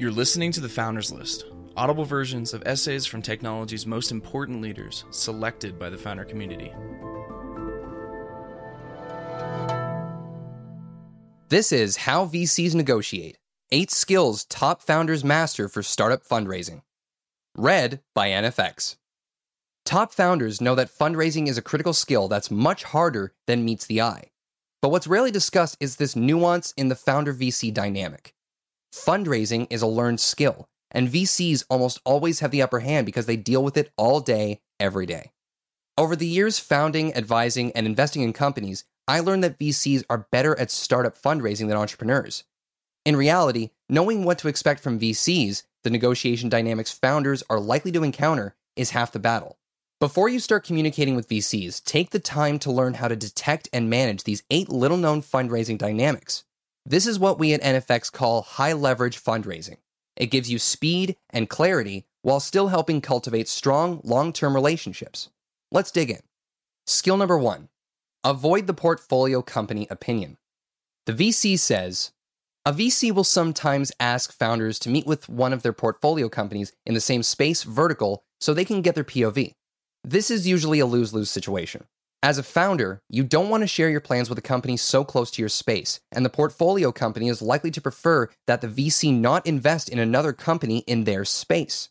You're listening to The Founders List, audible versions of essays from technology's most important leaders, selected by the founder community. This is How VCs Negotiate, 8 Skills Top Founders Master for Startup Fundraising. Read by NFX. Top founders know that fundraising is a critical skill that's much harder than meets the eye. But what's rarely discussed is this nuance in the founder-VC dynamic. Fundraising is a learned skill, and VCs almost always have the upper hand because they deal with it all day, every day. Over the years founding, advising, and investing in companies, I learned that VCs are better at startup fundraising than entrepreneurs. In reality, knowing what to expect from VCs, the negotiation dynamics founders are likely to encounter, is half the battle. Before you start communicating with VCs, take the time to learn how to detect and manage these 8 little-known fundraising dynamics. This is what we at NFX call high-leverage fundraising. It gives you speed and clarity while still helping cultivate strong, long-term relationships. Let's dig in. Skill number 1. Avoid the portfolio company opinion. The VC says, a VC will sometimes ask founders to meet with one of their portfolio companies in the same space vertical so they can get their POV. This is usually a lose-lose situation. As a founder, you don't want to share your plans with a company so close to your space, and the portfolio company is likely to prefer that the VC not invest in another company in their space.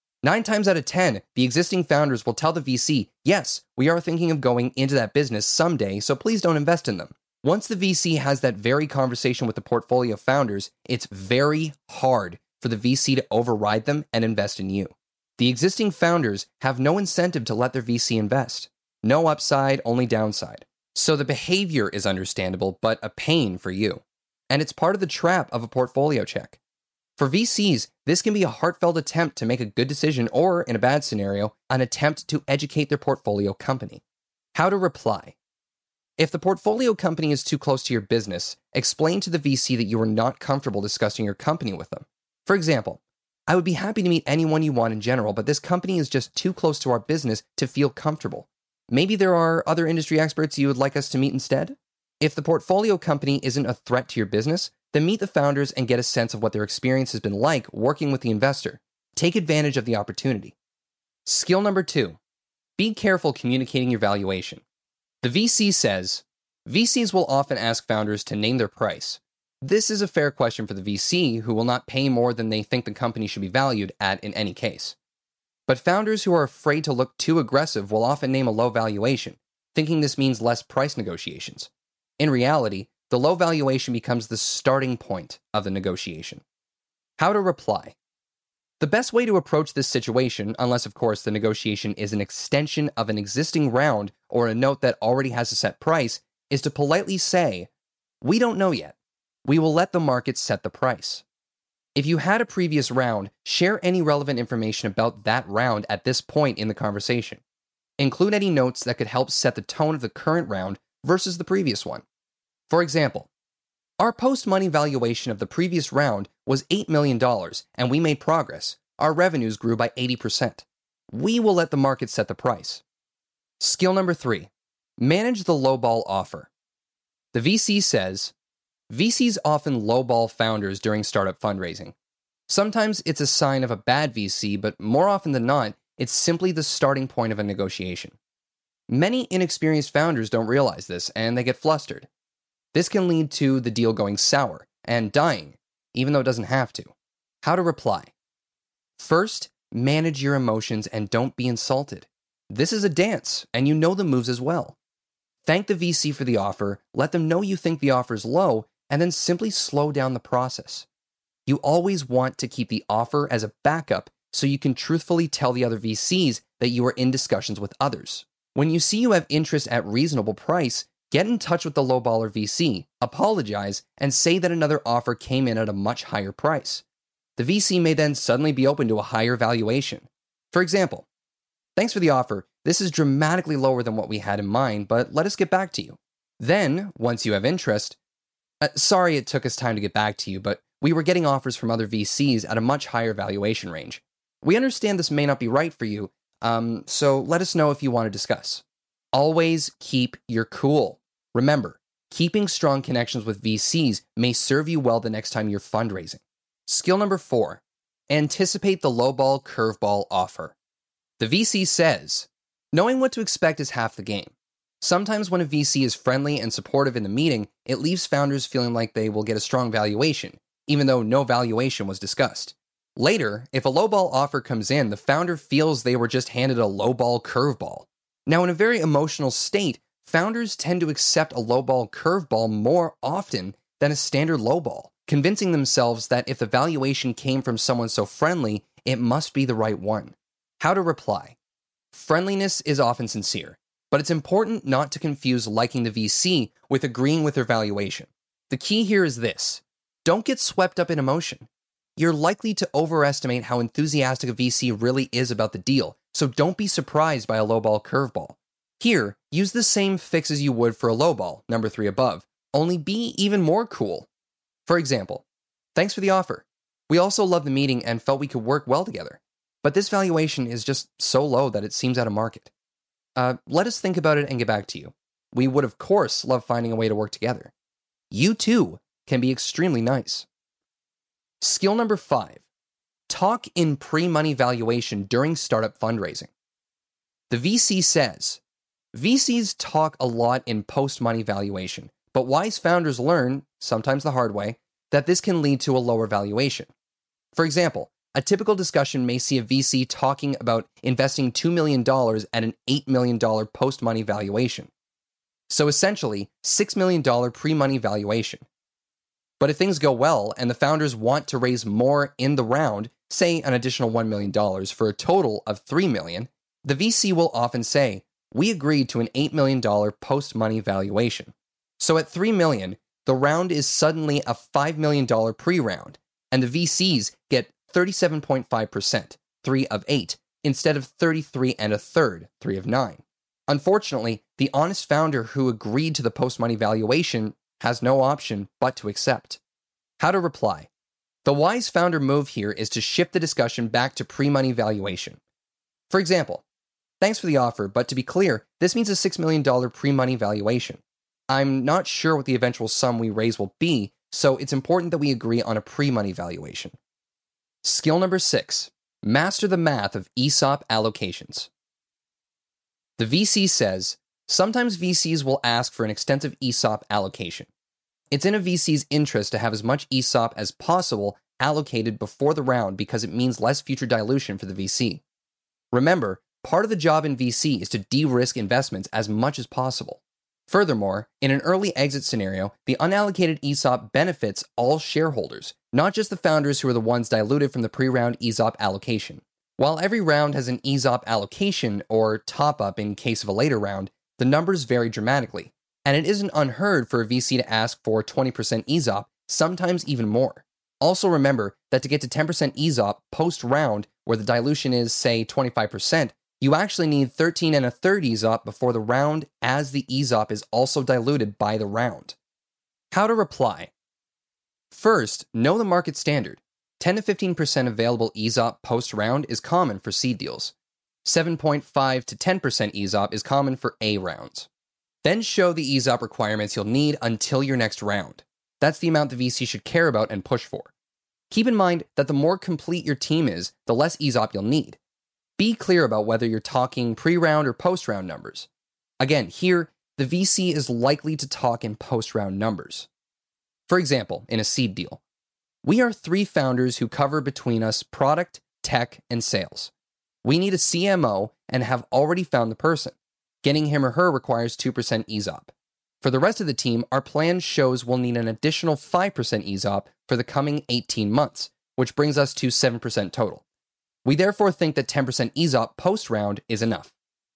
9 times out of 10, the existing founders will tell the VC, yes, we are thinking of going into that business someday, so please don't invest in them. Once the VC has that very conversation with the portfolio founders, it's very hard for the VC to override them and invest in you. The existing founders have no incentive to let their VC invest. No upside, only downside. So the behavior is understandable, but a pain for you. And it's part of the trap of a portfolio check. For VCs, this can be a heartfelt attempt to make a good decision or, in a bad scenario, an attempt to educate their portfolio company. How to reply. If the portfolio company is too close to your business, explain to the VC that you are not comfortable discussing your company with them. For example, I would be happy to meet anyone you want in general, but this company is just too close to our business to feel comfortable. Maybe there are other industry experts you would like us to meet instead? If the portfolio company isn't a threat to your business, then meet the founders and get a sense of what their experience has been like working with the investor. Take advantage of the opportunity. Skill number 2. Be careful communicating your valuation. The VC says, VCs will often ask founders to name their price. This is a fair question for the VC, who will not pay more than they think the company should be valued at in any case. But founders who are afraid to look too aggressive will often name a low valuation, thinking this means less price negotiations. In reality, the low valuation becomes the starting point of the negotiation. How to reply. The best way to approach this situation, unless of course the negotiation is an extension of an existing round or a note that already has a set price, is to politely say, we don't know yet. We will let the market set the price. If you had a previous round, share any relevant information about that round at this point in the conversation. Include any notes that could help set the tone of the current round versus the previous one. For example, our post-money valuation of the previous round was $8 million, and we made progress. Our revenues grew by 80%. We will let the market set the price. Skill number 3. Manage the lowball offer. The VC says, VCs often lowball founders during startup fundraising. Sometimes it's a sign of a bad VC, but more often than not, it's simply the starting point of a negotiation. Many inexperienced founders don't realize this, and they get flustered. This can lead to the deal going sour and dying, even though it doesn't have to. How to reply. First, manage your emotions and don't be insulted. This is a dance, and you know the moves as well. Thank the VC for the offer, let them know you think the offer is low, and then simply slow down the process. You always want to keep the offer as a backup so you can truthfully tell the other VCs that you are in discussions with others. When you see you have interest at reasonable price, get in touch with the lowballer VC, apologize, and say that another offer came in at a much higher price. The VC may then suddenly be open to a higher valuation. For example, thanks for the offer. This is dramatically lower than what we had in mind, but let us get back to you. Then, once you have interest, sorry it took us time to get back to you, but we were getting offers from other VCs at a much higher valuation range. We understand this may not be right for you, so let us know if you want to discuss. Always keep your cool. Remember, keeping strong connections with VCs may serve you well the next time you're fundraising. Skill number 4, anticipate the lowball curveball offer. The VC says, knowing what to expect is half the game. Sometimes when a VC is friendly and supportive in the meeting, it leaves founders feeling like they will get a strong valuation, even though no valuation was discussed. Later, if a lowball offer comes in, the founder feels they were just handed a lowball curveball. Now, in a very emotional state, founders tend to accept a lowball curveball more often than a standard lowball, convincing themselves that if the valuation came from someone so friendly, it must be the right one. How to reply? Friendliness is often sincere, but it's important not to confuse liking the VC with agreeing with their valuation. The key here is this: don't get swept up in emotion. You're likely to overestimate how enthusiastic a VC really is about the deal, so don't be surprised by a lowball curveball. Here, use the same fix as you would for a lowball, number 3 above, only be even more cool. For example, thanks for the offer. We also love the meeting and felt we could work well together, but this valuation is just so low that it seems out of market. Let us think about it and get back to you. We would, of course, love finding a way to work together. You too can be extremely nice. Skill number 5, talk in pre-money valuation during startup fundraising. The VC says, VCs talk a lot in post-money valuation, but wise founders learn, sometimes the hard way, that this can lead to a lower valuation. For example, a typical discussion may see a VC talking about investing $2 million at an $8 million post-money valuation. So essentially, $6 million pre-money valuation. But if things go well and the founders want to raise more in the round, say an additional $1 million for a total of $3 million, the VC will often say, we agreed to an $8 million post-money valuation. So at $3 million, the round is suddenly a $5 million pre-round, and the VCs get 37.5%, 3 of 8, instead of 33 1/3, 3 of 9. Unfortunately, the honest founder who agreed to the post-money valuation has no option but to accept. How to reply? The wise founder move here is to shift the discussion back to pre-money valuation. For example, thanks for the offer, but to be clear, this means a $6 million pre-money valuation. I'm not sure what the eventual sum we raise will be, so it's important that we agree on a pre-money valuation. Skill number 6, master the math of ESOP allocations. The VC says, sometimes VCs will ask for an extensive ESOP allocation. It's in a VC's interest to have as much ESOP as possible allocated before the round because it means less future dilution for the VC. Remember, part of the job in VC is to de-risk investments as much as possible. Furthermore, in an early exit scenario, the unallocated ESOP benefits all shareholders, not just the founders who are the ones diluted from the pre-round ESOP allocation. While every round has an ESOP allocation, or top-up in case of a later round, the numbers vary dramatically, and it isn't unheard for a VC to ask for 20% ESOP, sometimes even more. Also remember that to get to 10% ESOP post-round, where the dilution is, say, 25%, you actually need 13 1/3 ESOP before the round, as the ESOP is also diluted by the round. How to reply? First, know the market standard. 10 to 15% available ESOP post-round is common for seed deals. 7.5 to 10% ESOP is common for A rounds. Then show the ESOP requirements you'll need until your next round. That's the amount the VC should care about and push for. Keep in mind that the more complete your team is, the less ESOP you'll need. Be clear about whether you're talking pre-round or post-round numbers. Again, here, the VC is likely to talk in post-round numbers. For example, in a seed deal, we are 3 founders who cover between us product, tech, and sales. We need a CMO and have already found the person. Getting him or her requires 2% ESOP. For the rest of the team, our plan shows we'll need an additional 5% ESOP for the coming 18 months, which brings us to 7% total. We therefore think that 10% ESOP post-round is enough.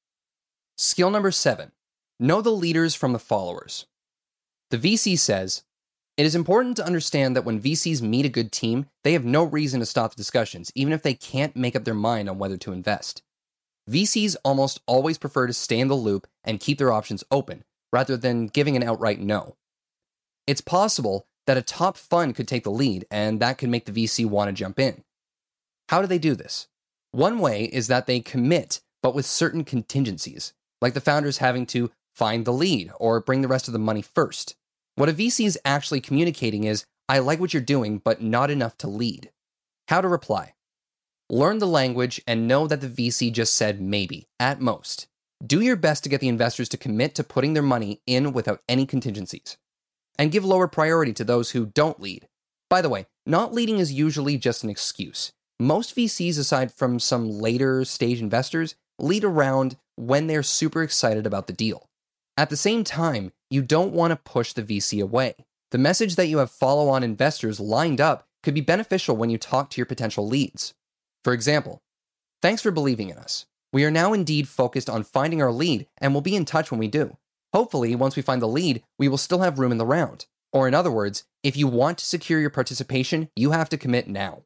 Skill number 7, know the leaders from the followers. The VC says, it is important to understand that when VCs meet a good team, they have no reason to stop the discussions, even if they can't make up their mind on whether to invest. VCs almost always prefer to stay in the loop and keep their options open, rather than giving an outright no. It's possible that a top fund could take the lead, and that could make the VC want to jump in. How do they do this? One way is that they commit, but with certain contingencies, like the founders having to find the lead or bring the rest of the money first. What a VC is actually communicating is, I like what you're doing, but not enough to lead. How to reply. Learn the language and know that the VC just said maybe, at most. Do your best to get the investors to commit to putting their money in without any contingencies. And give lower priority to those who don't lead. By the way, not leading is usually just an excuse. Most VCs, aside from some later stage investors, lead around when they're super excited about the deal. At the same time, you don't want to push the VC away. The message that you have follow-on investors lined up could be beneficial when you talk to your potential leads. For example, thanks for believing in us. We are now indeed focused on finding our lead and will be in touch when we do. Hopefully, once we find the lead, we will still have room in the round. Or in other words, if you want to secure your participation, you have to commit now.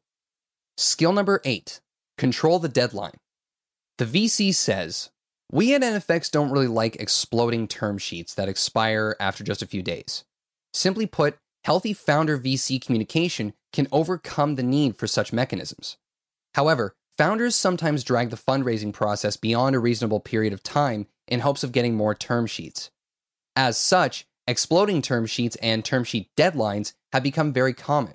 Skill number 8, control the deadline. The VC says, we at NFX don't really like exploding term sheets that expire after just a few days. Simply put, healthy founder VC communication can overcome the need for such mechanisms. However, founders sometimes drag the fundraising process beyond a reasonable period of time in hopes of getting more term sheets. As such, exploding term sheets and term sheet deadlines have become very common.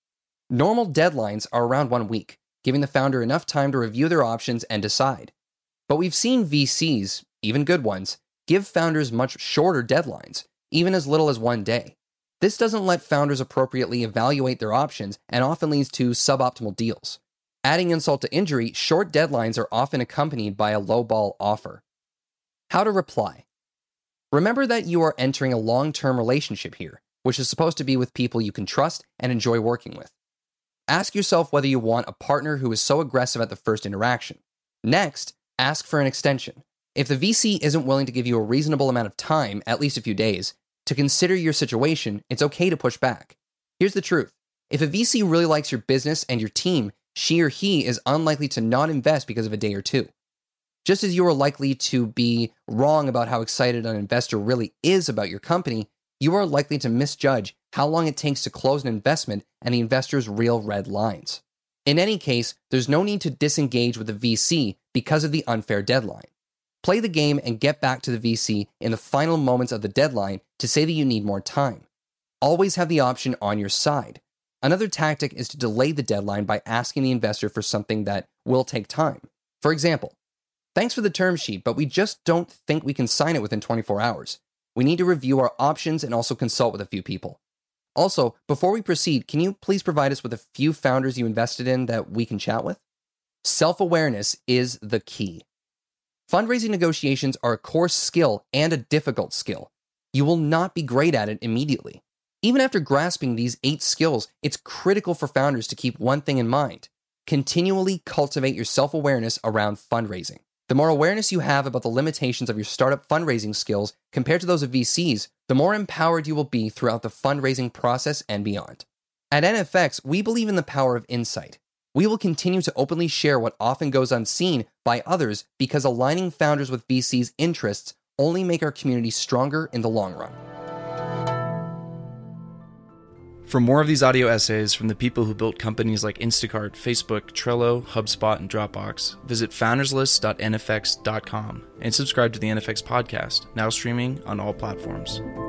Normal deadlines are around 1 week, giving the founder enough time to review their options and decide. But we've seen VCs, even good ones, give founders much shorter deadlines, even as little as 1 day. This doesn't let founders appropriately evaluate their options and often leads to suboptimal deals. Adding insult to injury, short deadlines are often accompanied by a lowball offer. How to reply. Remember that you are entering a long-term relationship here, which is supposed to be with people you can trust and enjoy working with. Ask yourself whether you want a partner who is so aggressive at the first interaction. Next, ask for an extension. If the VC isn't willing to give you a reasonable amount of time, at least a few days, to consider your situation, it's okay to push back. Here's the truth. If a VC really likes your business and your team, she or he is unlikely to not invest because of a day or two. Just as you are likely to be wrong about how excited an investor really is about your company, you are likely to misjudge how long it takes to close an investment and the investor's real red lines. In any case, there's no need to disengage with the VC because of the unfair deadline. Play the game and get back to the VC in the final moments of the deadline to say that you need more time. Always have the option on your side. Another tactic is to delay the deadline by asking the investor for something that will take time. For example, thanks for the term sheet, but we just don't think we can sign it within 24 hours. We need to review our options and also consult with a few people. Also, before we proceed, can you please provide us with a few founders you invested in that we can chat with? Self-awareness is the key. Fundraising negotiations are a core skill and a difficult skill. You will not be great at it immediately. Even after grasping these 8 skills, it's critical for founders to keep one thing in mind. Continually cultivate your self-awareness around fundraising. The more awareness you have about the limitations of your startup fundraising skills compared to those of VCs, the more empowered you will be throughout the fundraising process and beyond. At NFX, we believe in the power of insight. We will continue to openly share what often goes unseen by others because aligning founders with VCs' interests only make our community stronger in the long run. For more of these audio essays from the people who built companies like Instacart, Facebook, Trello, HubSpot, and Dropbox, visit founderslist.nfx.com and subscribe to the NFX podcast, now streaming on all platforms.